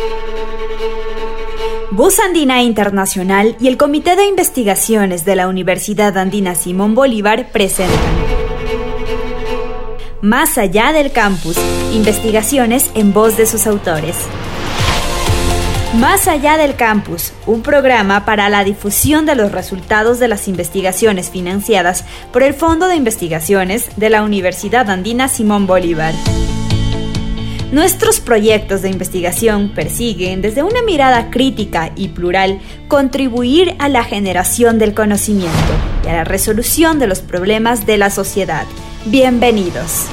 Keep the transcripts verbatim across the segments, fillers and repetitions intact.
Voz Andina Internacional y el Comité de Investigaciones de la Universidad Andina Simón Bolívar presentan Más allá del campus, investigaciones en voz de sus autores. Más allá del campus, un programa para la difusión de los resultados de las investigaciones financiadas por el Fondo de Investigaciones de la Universidad Andina Simón Bolívar. Nuestros proyectos de investigación persiguen, desde una mirada crítica y plural, contribuir a la generación del conocimiento y a la resolución de los problemas de la sociedad. Bienvenidos.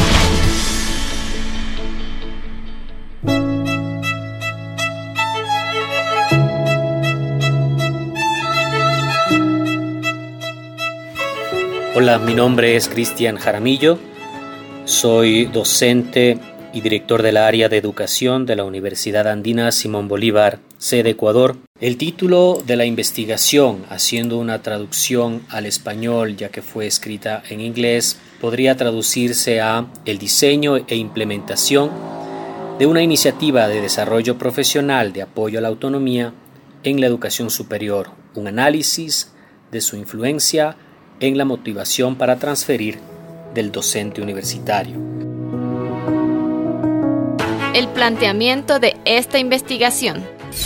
Hola, mi nombre es Cristian Jaramillo, soy docente y director del área de educación de la Universidad Andina Simón Bolívar, sede Ecuador. El título de la investigación, haciendo una traducción al español ya que fue escrita en inglés, podría traducirse a el diseño e implementación de una iniciativa de desarrollo profesional de apoyo a la autonomía en la educación superior, un análisis de su influencia en la motivación para transferir del docente universitario. El planteamiento de esta investigación.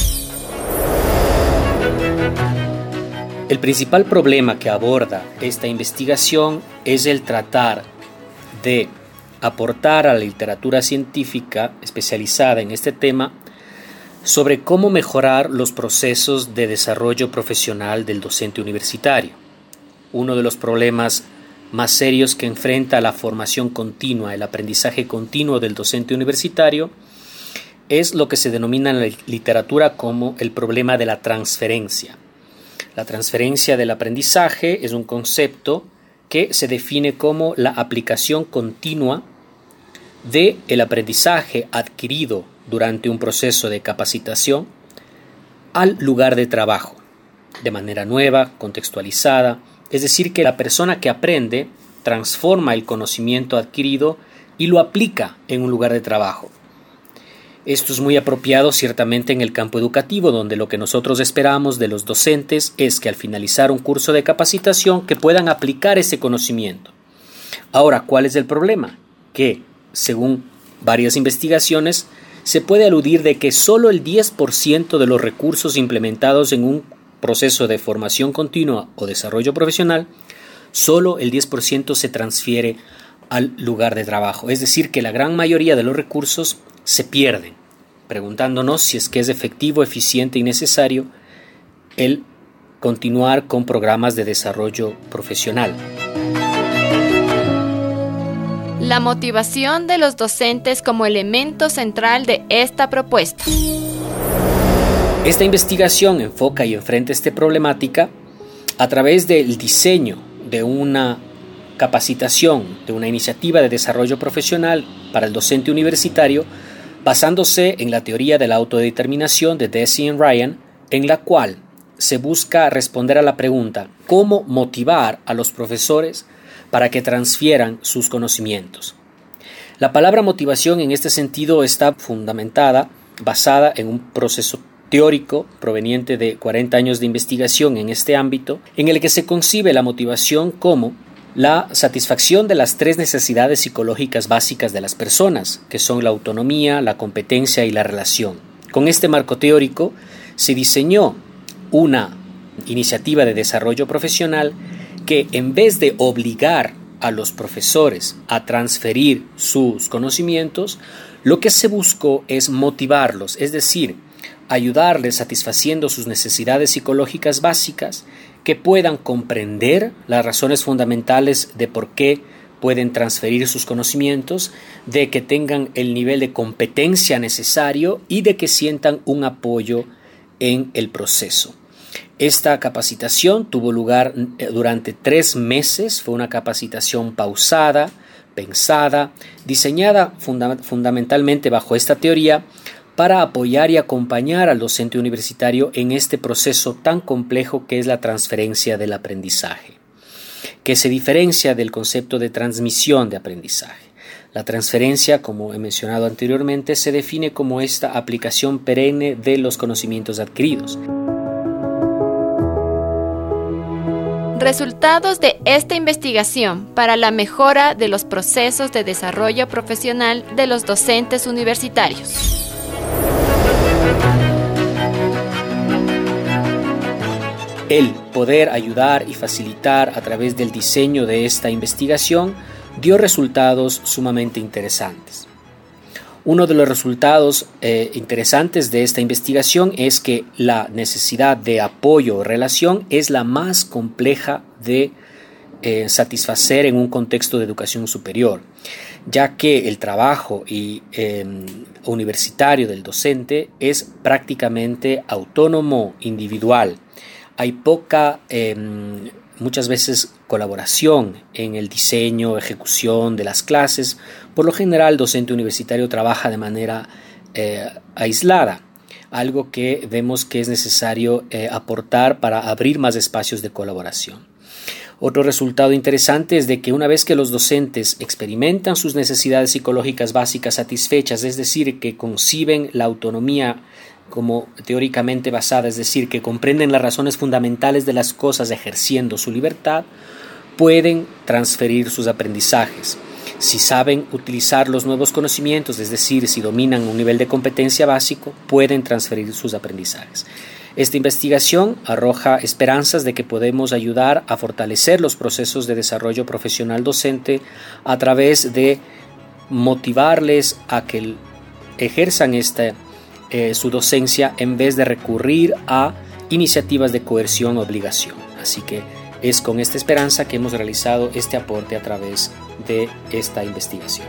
El principal problema que aborda esta investigación es el tratar de aportar a la literatura científica especializada en este tema sobre cómo mejorar los procesos de desarrollo profesional del docente universitario. Uno de los problemas más serios que enfrenta la formación continua, el aprendizaje continuo del docente universitario, es lo que se denomina en la literatura como el problema de la transferencia. La transferencia del aprendizaje es un concepto que se define como la aplicación continua del aprendizaje adquirido durante un proceso de capacitación al lugar de trabajo, de manera nueva, contextualizada. Es decir, que la persona que aprende transforma el conocimiento adquirido y lo aplica en un lugar de trabajo. Esto es muy apropiado ciertamente en el campo educativo, donde lo que nosotros esperamos de los docentes es que al finalizar un curso de capacitación que puedan aplicar ese conocimiento. Ahora, ¿cuál es el problema? Que, según varias investigaciones, se puede aludir de que solo el diez por ciento de los recursos implementados en un proceso de formación continua o desarrollo profesional, solo el diez por ciento se transfiere al lugar de trabajo. Es decir, que la gran mayoría de los recursos se pierden, preguntándonos si es que es efectivo, eficiente y necesario el continuar con programas de desarrollo profesional. La motivación de los docentes como elemento central de esta propuesta. Esta investigación enfoca y enfrenta esta problemática a través del diseño de una capacitación, de una iniciativa de desarrollo profesional para el docente universitario, basándose en la teoría de la autodeterminación de Deci y Ryan, en la cual se busca responder a la pregunta ¿cómo motivar a los profesores para que transfieran sus conocimientos? La palabra motivación en este sentido está fundamentada, basada en un proceso teórico proveniente de cuarenta años de investigación en este ámbito, en el que se concibe la motivación como la satisfacción de las tres necesidades psicológicas básicas de las personas, que son la autonomía, la competencia y la relación. Con este marco teórico se diseñó una iniciativa de desarrollo profesional que, en vez de obligar a los profesores a transferir sus conocimientos, lo que se buscó es motivarlos, es decir, ayudarles satisfaciendo sus necesidades psicológicas básicas, que puedan comprender las razones fundamentales de por qué pueden transferir sus conocimientos, de que tengan el nivel de competencia necesario y de que sientan un apoyo en el proceso. Esta capacitación tuvo lugar durante tres meses, fue una capacitación pausada, pensada, diseñada funda- fundamentalmente bajo esta teoría para apoyar y acompañar al docente universitario en este proceso tan complejo que es la transferencia del aprendizaje, que se diferencia del concepto de transmisión de aprendizaje. La transferencia, como he mencionado anteriormente, se define como esta aplicación perenne de los conocimientos adquiridos. Resultados de esta investigación para la mejora de los procesos de desarrollo profesional de los docentes universitarios. El poder ayudar y facilitar a través del diseño de esta investigación dio resultados sumamente interesantes. Uno de los resultados eh, interesantes de esta investigación es que la necesidad de apoyo o relación es la más compleja de eh, satisfacer en un contexto de educación superior, ya que el trabajo y, eh, universitario del docente es prácticamente autónomo, individual. Hay poca, eh, muchas veces, colaboración en el diseño, ejecución de las clases. Por lo general, el docente universitario trabaja de manera eh, aislada, algo que vemos que es necesario eh, aportar para abrir más espacios de colaboración. Otro resultado interesante es de que una vez que los docentes experimentan sus necesidades psicológicas básicas satisfechas, es decir, que conciben la autonomía como teóricamente basada, es decir, que comprenden las razones fundamentales de las cosas ejerciendo su libertad, pueden transferir sus aprendizajes. Si saben utilizar los nuevos conocimientos, es decir, si dominan un nivel de competencia básico, pueden transferir sus aprendizajes. Esta investigación arroja esperanzas de que podemos ayudar a fortalecer los procesos de desarrollo profesional docente a través de motivarles a que ejerzan esta, eh, su docencia en vez de recurrir a iniciativas de coerción o obligación. Así que es con esta esperanza que hemos realizado este aporte a través de esta investigación.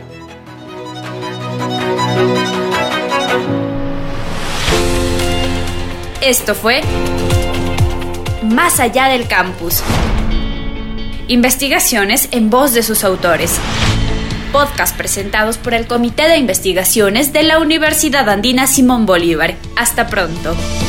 Esto fue Más allá del campus. Investigaciones en voz de sus autores. Podcast presentados por el Comité de Investigaciones de la Universidad Andina Simón Bolívar. Hasta pronto.